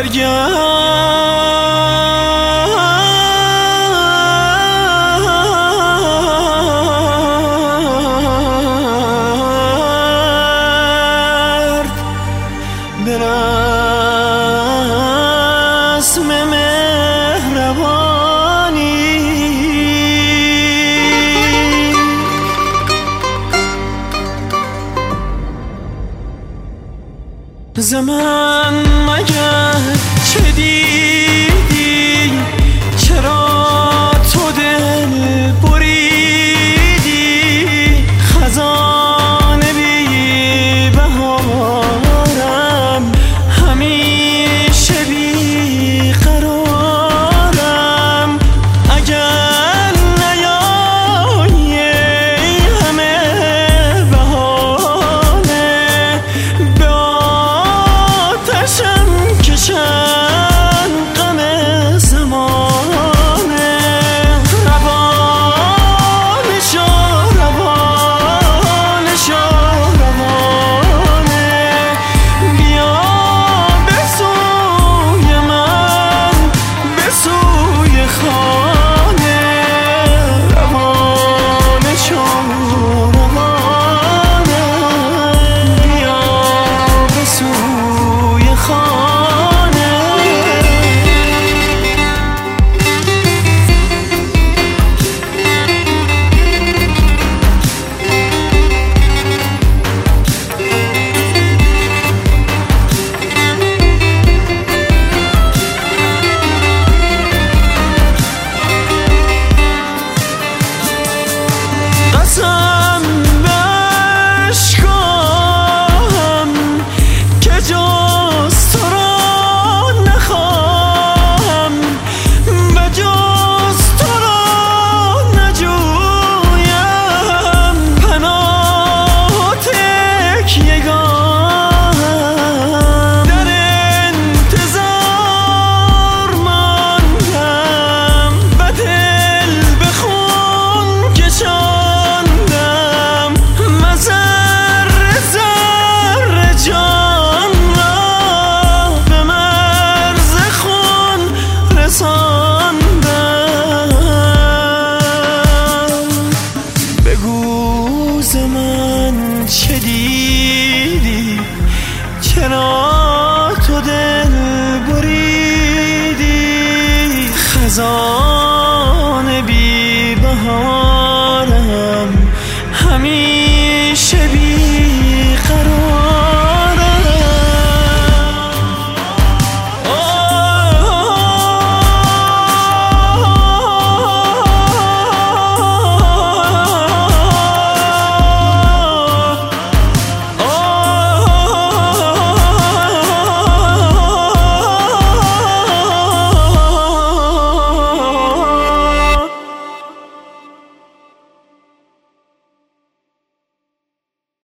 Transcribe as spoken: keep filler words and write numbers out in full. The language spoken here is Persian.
برگرد به رسم مهربانی. ز من مگر چه دیدی؟ چرا تو دل بریدی؟ خزان بی بهارم، همیشه بی قرارم. اگر نیایی همه بهانه، به آتشم کشن غم زمانه. روانه شو روانه شو روانه، بیا به سوی من به سوی خانه. روانه شو روانه، بیا به سوی خانه. قسم به اشکام که جز تو را نخواهم، به جز تو را نجویم. پناه و تکیه‌گاهم، در انتظار ماندم و دل به خون کشاندم. من ذره ذره جان را به مرز خون رساندم. بگو ز من چه دیدی؟ چرا تو دل بریدی؟ خزان بی بهار